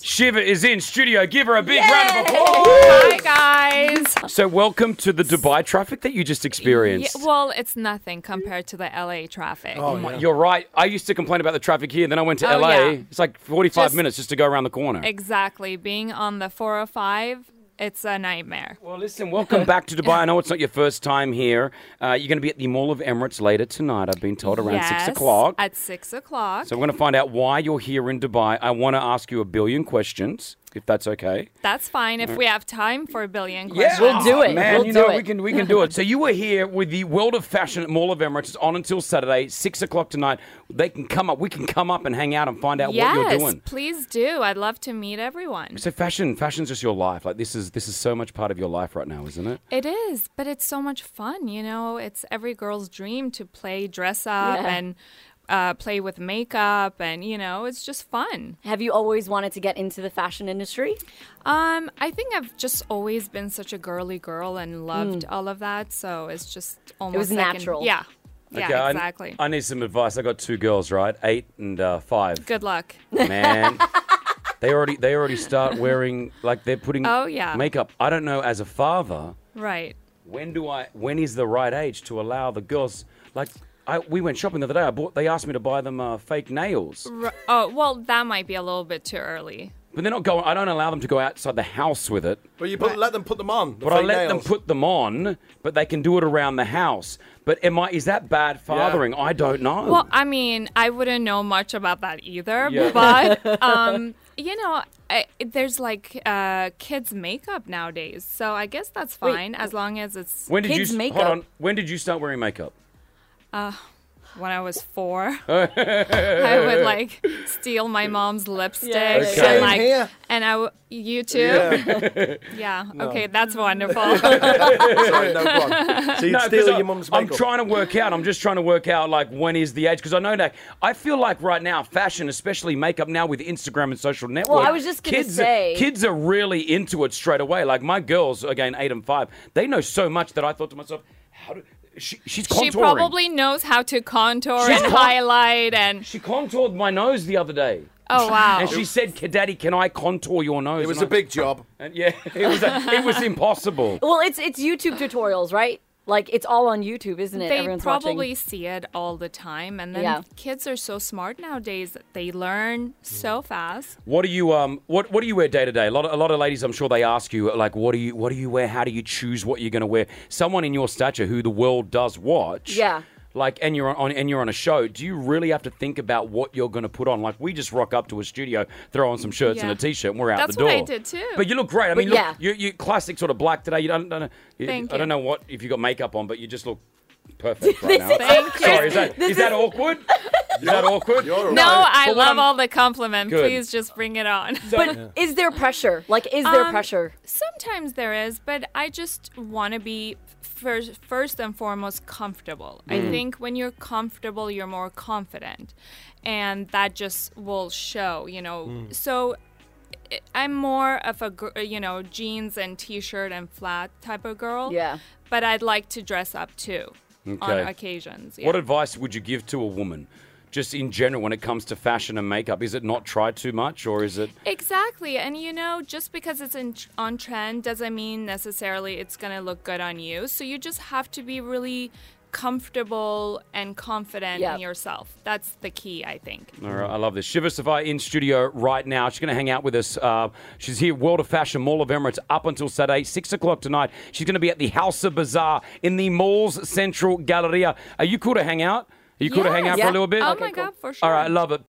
Shiva is in studio. Give her a big round of applause. Hi, guys. So welcome to the Dubai traffic that you just experienced. Well, it's nothing compared to the LA traffic. You're right. I used to complain about the traffic here. Then I went to LA. Yeah. It's like 45 minutes just to go around the corner. Exactly. Being on the 405, it's a nightmare. Well, listen, welcome back to Dubai. I know it's not your first time here. You're going to be at the Mall of Emirates later tonight, I've been told, around 6 o'clock. At 6 o'clock. So we're going to find out why you're here in Dubai. I want to ask you a billion questions, if that's okay. That's fine if we have time for a billion questions. We'll do it. Man, We'll you do know, it. we can do it. So you were here with the World of Fashion at Mall of Emirates. It's on until Saturday, 6 o'clock tonight. They can come up. We can come up and hang out and find out what you're doing. Yes, please do. I'd love to meet everyone. So fashion's just your life. Like this is so much part of your life right now, isn't it? It is, but it's so much fun. You know, it's every girl's dream to dress up and play with makeup, and you know, it's just fun. Have you always wanted to get into the fashion industry? I think I've just always been such a girly girl and loved all of that. So it's just almost was natural. Yeah, Okay, exactly. I need some advice. I got two girls, right? 8 and 5. Good luck. Man, they already start wearing like they're putting makeup. I don't know as a father. Right. When is the right age to allow the girls like? We went shopping the other day. They asked me to buy them fake nails. Oh, well, that might be a little bit too early. But they're not going. I don't allow them to go outside the house with it. But you let them put them on. But I let them put them on, but they can do it around the house. But is that bad fathering? Yeah. I don't know. Well, I mean, I wouldn't know much about that either. Yeah. But you know, there's like kids makeup nowadays, so I guess that's fine as long as it's kids' makeup. Hold on. When did you start wearing makeup? when I was 4. I would like steal my mom's lipstick Okay. you too. Yeah. Okay, that's wonderful. Sorry, no problem. So you'd steal your mum's makeup. I'm trying to work out. I'm just trying to work out like when is the age, because I know that I feel like right now fashion, especially makeup now with Instagram and social network. Well, I was just gonna say kids are really into it straight away. Like my girls, again 8 and 5, they know so much that I thought to myself, she's contouring. She probably knows how to contour and highlight and. She contoured my nose the other day. Oh wow! And she said, "Daddy, can I contour your nose?" It was a big job. And yeah, it was impossible. Well, it's YouTube tutorials, right? Like it's all on YouTube, isn't it? They Everyone's probably watching. see it all the time, and then kids are so smart nowadays that they learn so fast. What do you what do you wear day to day? A lot of ladies, I'm sure they ask you like, what do you wear? How do you choose what you're going to wear? Someone in your stature who the world does watch, like, and you're on a show. Do you really have to think about what you're going to put on? Like, we just rock up to a studio, throw on some shirts and a t-shirt, and we're out the door. That's what I did too. But you look great. I mean, look, you classic sort of black today. You don't know. Thank you. I don't know what if you got makeup on, but you just look perfect right now. Thank you. Sorry, is that awkward? Is that awkward? No, I love all the compliment. Good. Please just bring it on. But is there pressure? Like, is there pressure? Sometimes there is, but I just want to be first and foremost comfortable. I think when you're comfortable, you're more confident, and that just will show, you know. So I'm more of a, jeans and t-shirt and flat type of girl. Yeah. But I'd like to dress up too on occasions. Yeah. What advice would you give to a woman? Just in general, when it comes to fashion and makeup, is it not try too much, or is it... Exactly. And, just because it's on trend doesn't mean necessarily it's going to look good on you. So you just have to be really comfortable and confident in yourself. That's the key, I think. All right, I love this. Shiva Savai in studio right now. She's going to hang out with us. She's here, World of Fashion, Mall of Emirates, up until Saturday, 6 o'clock tonight. She's going to be at the Hausa Bazaar in the mall's Central Galleria. Are you cool to hang out? Are you cool to hang out for a little bit? Oh, my God, for sure. All right, I love it.